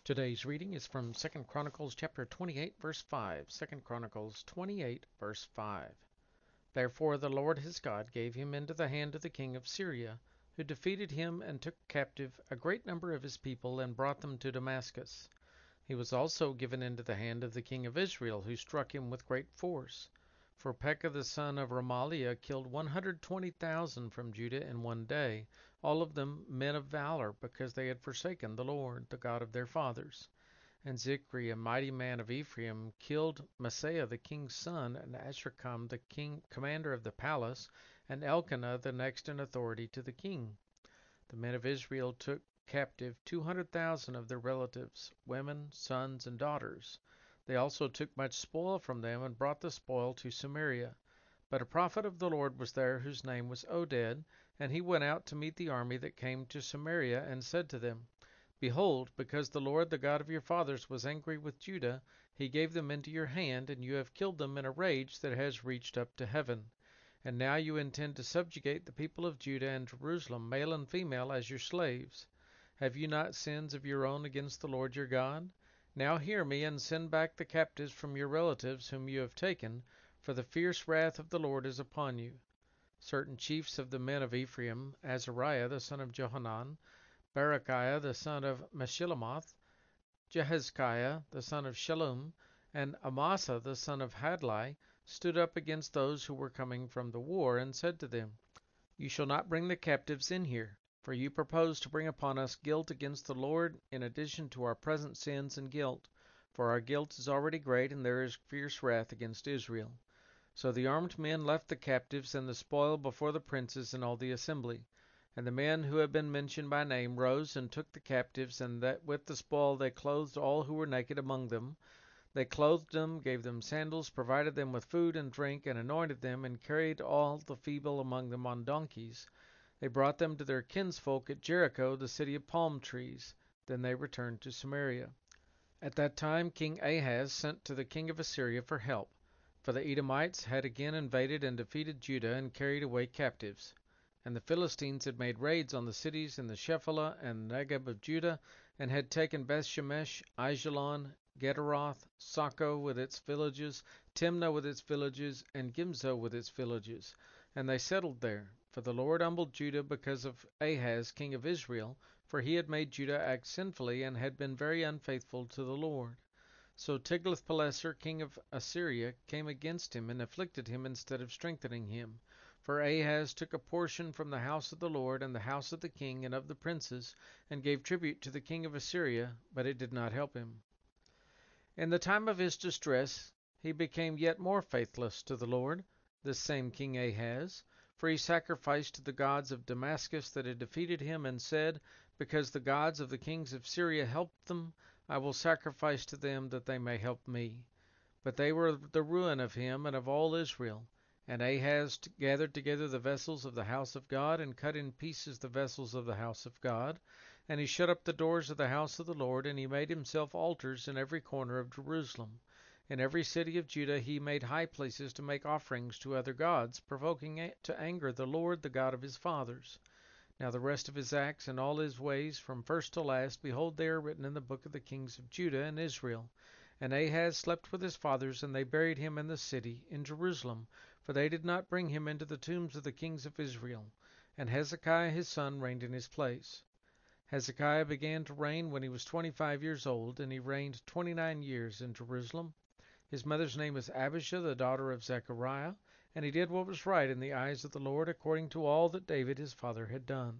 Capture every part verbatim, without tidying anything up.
Today's reading is from Second Chronicles chapter twenty-eight, verse five. Second Chronicles twenty-eight, verse five. Therefore the Lord his God gave him into the hand of the king of Syria, who defeated him and took captive a great number of his people and brought them to Damascus. He was also given into the hand of the king of Israel, who struck him with great force. For Pekah the son of Remaliah killed one hundred twenty thousand from Judah in one day, all of them men of valor, because they had forsaken the Lord, the God of their fathers. And Zikri, a mighty man of Ephraim, killed Maaseiah the king's son, and Azrikam the king commander of the palace, and Elkanah the next in authority to the king. The men of Israel took captive two hundred thousand of their relatives, women, sons, and daughters. They also took much spoil from them and brought the spoil to Samaria. But a prophet of the Lord was there whose name was Oded, and he went out to meet the army that came to Samaria, and said to them, Behold, because the Lord the God of your fathers was angry with Judah, he gave them into your hand, and you have killed them in a rage that has reached up to heaven. And now you intend to subjugate the people of Judah and Jerusalem, male and female, as your slaves. Have you not sins of your own against the Lord your God? Now hear me, and send back the captives from your relatives whom you have taken, for the fierce wrath of the Lord is upon you. Certain chiefs of the men of Ephraim, Azariah the son of Johanan, Berechiah the son of Meshillemoth, Jehezkiah the son of Shallum, and Amasa the son of Hadlai, stood up against those who were coming from the war, and said to them, You shall not bring the captives in here, for you propose to bring upon us guilt against the Lord in addition to our present sins and guilt, for our guilt is already great, and there is fierce wrath against Israel. So the armed men left the captives and the spoil before the princes and all the assembly. And the men who have been mentioned by name rose and took the captives, and that with the spoil they clothed all who were naked among them. They clothed them, gave them sandals, provided them with food and drink, and anointed them, and carried all the feeble among them on donkeys. They brought them to their kinsfolk at Jericho, the city of palm trees. Then they returned to Samaria. At that time King Ahaz sent to the king of Assyria for help, for the Edomites had again invaded and defeated Judah and carried away captives. And the Philistines had made raids on the cities in the Shephelah and Negeb of Judah, and had taken Bethshemesh, Aijalon, Gederoth, Soko with its villages, Timnah with its villages, and Gimzo with its villages. And they settled there. For the Lord humbled Judah because of Ahaz king of Israel, for he had made Judah act sinfully, and had been very unfaithful to the Lord. So Tiglath-Pileser king of Assyria came against him, and afflicted him instead of strengthening him. For Ahaz took a portion from the house of the Lord and the house of the king and of the princes, and gave tribute to the king of Assyria, but it did not help him. In the time of his distress he became yet more faithless to the Lord, this same King Ahaz, for he sacrificed to the gods of Damascus that had defeated him, and said, Because the gods of the kings of Syria helped them, I will sacrifice to them that they may help me. But they were the ruin of him and of all Israel. And Ahaz gathered together the vessels of the house of God, and cut in pieces the vessels of the house of God. And he shut up the doors of the house of the Lord, and he made himself altars in every corner of Jerusalem. In every city of Judah he made high places to make offerings to other gods, provoking to anger the Lord, the God of his fathers. Now the rest of his acts and all his ways, from first to last, behold, they are written in the book of the kings of Judah and Israel. And Ahaz slept with his fathers, and they buried him in the city, in Jerusalem, for they did not bring him into the tombs of the kings of Israel. And Hezekiah his son reigned in his place. Hezekiah began to reign when he was twenty-five years old, and he reigned twenty-nine years in Jerusalem. His mother's name was Abijah, the daughter of Zechariah, and he did what was right in the eyes of the Lord, according to all that David his father had done.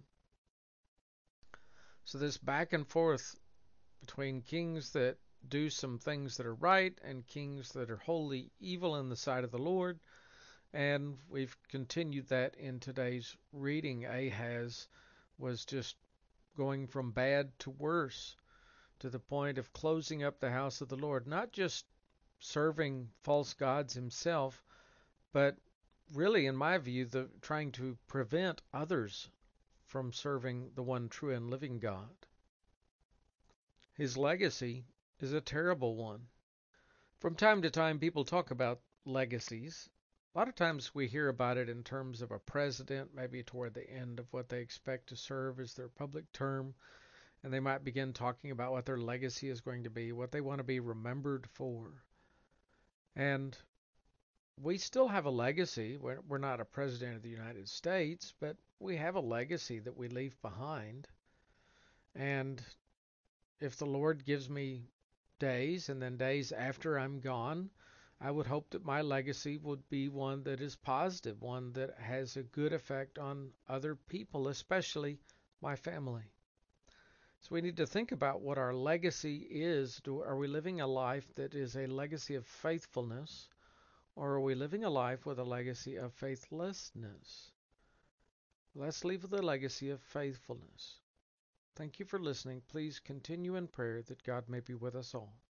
So this back and forth between kings that do some things that are right and kings that are wholly evil in the sight of the Lord, and we've continued that in today's reading. Ahaz was just going from bad to worse, to the point of closing up the house of the Lord, not just serving false gods himself, but really, in my view, the trying to prevent others from serving the one true and living God. His legacy is a terrible one. From time to time, people talk about legacies. A lot of times we hear about it in terms of a president, maybe toward the end of what they expect to serve as their public term. And they might begin talking about what their legacy is going to be, what they want to be remembered for. And we still have a legacy. We're, we're not a president of the United States, but we have a legacy that we leave behind. And if the Lord gives me days and then days after I'm gone, I would hope that my legacy would be one that is positive, one that has a good effect on other people, especially my family. So we need to think about what our legacy is. Do, are we living a life that is a legacy of faithfulness, or are we living a life with a legacy of faithlessness? Let's leave with a legacy of faithfulness. Thank you for listening. Please continue in prayer that God may be with us all.